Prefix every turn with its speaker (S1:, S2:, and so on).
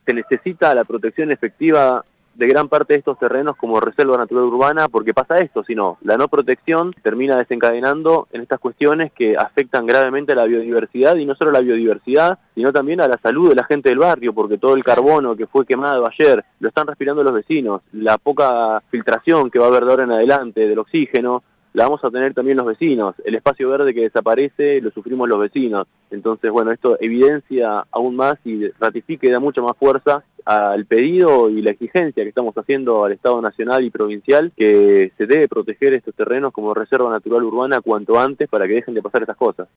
S1: se necesita la protección efectiva de gran parte de estos terrenos como reserva natural urbana, porque pasa esto, si no, la no protección termina desencadenando en estas cuestiones que afectan gravemente a la biodiversidad, y no solo a la biodiversidad, sino también a la salud de la gente del barrio, porque todo el carbono que fue quemado ayer lo están respirando los vecinos, la poca filtración que va a haber de ahora en adelante del oxígeno, la vamos a tener también los vecinos. El espacio verde que desaparece lo sufrimos los vecinos. Entonces, bueno, esto evidencia aún más y ratifica y da mucha más fuerza al pedido y la exigencia que estamos haciendo al Estado Nacional y Provincial, que se debe proteger estos terrenos como reserva natural urbana cuanto antes para que dejen de pasar estas cosas.